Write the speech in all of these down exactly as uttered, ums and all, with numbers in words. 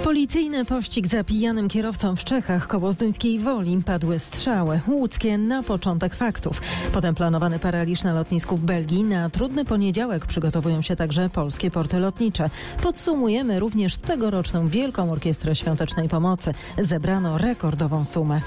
Policyjny pościg za pijanym kierowcą w Czechach koło Zduńskiej Woli. Padły strzały łódzkie na początek faktów. Potem planowany paraliż na lotnisku w Belgii. Na trudny poniedziałek przygotowują się także polskie porty lotnicze. Podsumujemy również tegoroczną Wielką Orkiestrę Świątecznej Pomocy. Zebrano rekordową sumę.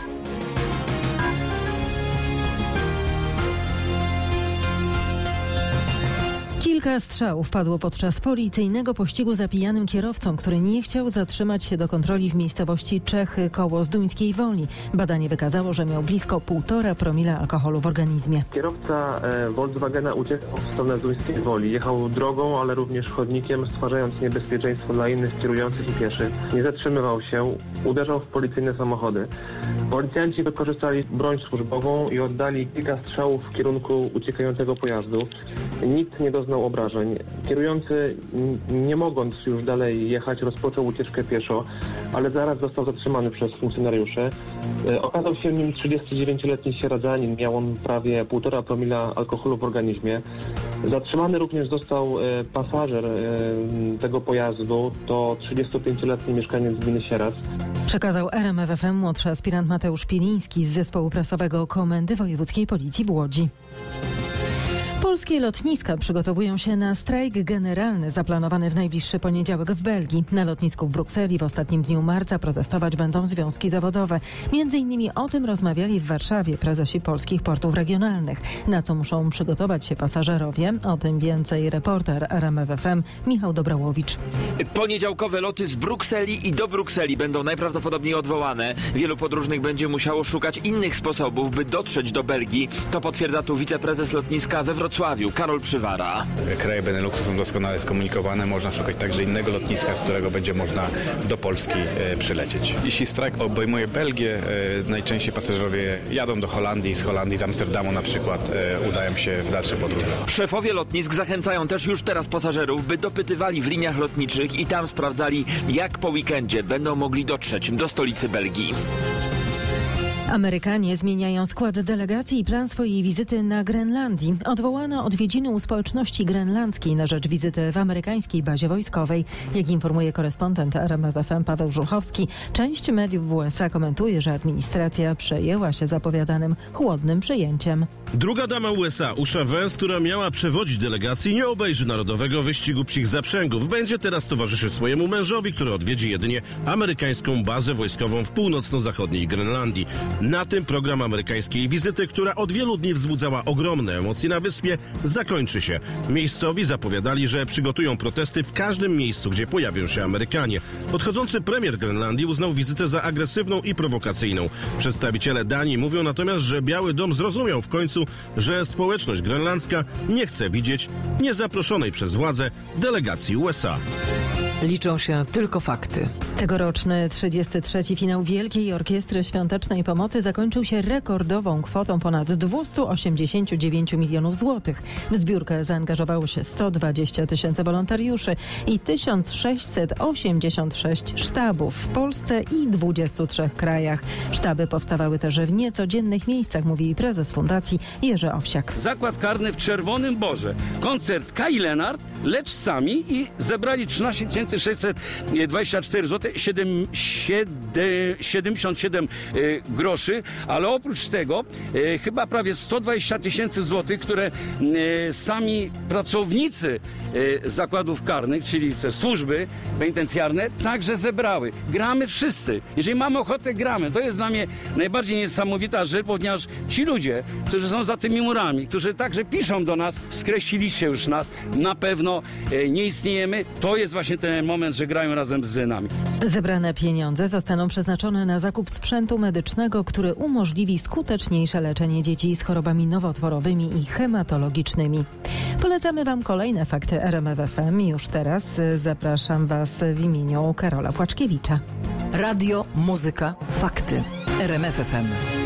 Kilka strzałów padło podczas policyjnego pościgu za pijanym kierowcą, który nie chciał zatrzymać się do kontroli w miejscowości Czechy koło Zduńskiej Woli. Badanie wykazało, że miał blisko półtora promila alkoholu w organizmie. Kierowca e, Volkswagena uciekał w stronę Zduńskiej Woli. Jechał drogą, ale również chodnikiem, stwarzając niebezpieczeństwo dla innych kierujących i pieszych. Nie zatrzymywał się, uderzał w policyjne samochody. Policjanci wykorzystali broń służbową i oddali kilka strzałów w kierunku uciekającego pojazdu. Nikt nie doznał obrażeń. Kierujący, nie mogąc już dalej jechać, rozpoczął ucieczkę pieszo, ale zaraz został zatrzymany przez funkcjonariuszy. Okazał się nim trzydziestodziewięcioletni sieradzanin. Miał on prawie półtora promila alkoholu w organizmie. Zatrzymany również został pasażer tego pojazdu. To trzydziestopięcioletni mieszkaniec gminy Sieradz. Przekazał R M F F M młodszy aspirant Mateusz Piliński z zespołu prasowego Komendy Wojewódzkiej Policji w Łodzi. Polskie lotniska przygotowują się na strajk generalny zaplanowany w najbliższy poniedziałek w Belgii. Na lotnisku w Brukseli w ostatnim dniu marca protestować będą związki zawodowe. Między innymi o tym rozmawiali w Warszawie prezesi polskich portów regionalnych. Na co muszą przygotować się pasażerowie? O tym więcej reporter R M F F M Michał Dobrałowicz. Poniedziałkowe loty z Brukseli i do Brukseli będą najprawdopodobniej odwołane. Wielu podróżnych będzie musiało szukać innych sposobów, by dotrzeć do Belgii. To potwierdza tu wiceprezes lotniska we Wrocławiu, Karol Przywara. Kraje Beneluksu są doskonale skomunikowane. Można szukać także innego lotniska, z którego będzie można do Polski e, przylecieć. Jeśli strajk obejmuje Belgię, e, najczęściej pasażerowie jadą do Holandii, z Holandii, z Amsterdamu na przykład e, udają się w dalsze podróże. Szefowie lotnisk zachęcają też już teraz pasażerów, by dopytywali w liniach lotniczych i tam sprawdzali, jak po weekendzie będą mogli dotrzeć do stolicy Belgii. Amerykanie zmieniają skład delegacji i plan swojej wizyty na Grenlandii. Odwołano odwiedziny u społeczności grenlandzkiej na rzecz wizyty w amerykańskiej bazie wojskowej. Jak informuje korespondent R M F F M Paweł Żuchowski, część mediów w U S A komentuje, że administracja przejęła się zapowiadanym chłodnym przyjęciem. Druga dama U S A, Usha Vance, która miała przewodzić delegacji, nie obejrzy narodowego wyścigu psich zaprzęgów. Będzie teraz towarzyszyć swojemu mężowi, który odwiedzi jedynie amerykańską bazę wojskową w północno-zachodniej Grenlandii. Na tym program amerykańskiej wizyty, która od wielu dni wzbudzała ogromne emocje na wyspie, zakończy się. Miejscowi zapowiadali, że przygotują protesty w każdym miejscu, gdzie pojawią się Amerykanie. Odchodzący premier Grenlandii uznał wizytę za agresywną i prowokacyjną. Przedstawiciele Danii mówią natomiast, że Biały Dom zrozumiał w końcu, że społeczność grenlandzka nie chce widzieć niezaproszonej przez władze delegacji U S A. Liczą się tylko fakty. Tegoroczny trzydziesty trzeci finał Wielkiej Orkiestry Świątecznej Pomocy zakończył się rekordową kwotą ponad dwieście osiemdziesiąt dziewięć milionów złotych. W zbiórkę zaangażowało się sto dwadzieścia tysięcy wolontariuszy i tysiąc sześćset osiemdziesiąt sześć sztabów w Polsce i dwudziestu trzech krajach. Sztaby powstawały też w niecodziennych miejscach, mówi prezes fundacji Jerzy Owsiak. Zakład karny w Czerwonym Borze. Koncert Kai Lenart, lecz sami i zebrali trzynaście tysięcy sześćset dwadzieścia cztery złote siedemdziesiąt siedem groszy, ale oprócz tego e, chyba prawie sto dwadzieścia tysięcy złotych, które e, sami pracownicy e, zakładów karnych, czyli te służby penitencjarne, także zebrały. Gramy wszyscy. Jeżeli mamy ochotę, gramy. To jest dla mnie najbardziej niesamowita rzecz, ponieważ ci ludzie, którzy są za tymi murami, którzy także piszą do nas, skreśliliście już nas, na pewno e, nie istniejemy. To jest właśnie ten moment, że grają razem z nami. Zebrane pieniądze zostaną przeznaczone na zakup sprzętu medycznego, który umożliwi skuteczniejsze leczenie dzieci z chorobami nowotworowymi i hematologicznymi. Polecamy Wam kolejne fakty R M F F M. Już teraz zapraszam Was w imieniu Karola Płaczkiewicza. Radio, muzyka, fakty. R M F F M.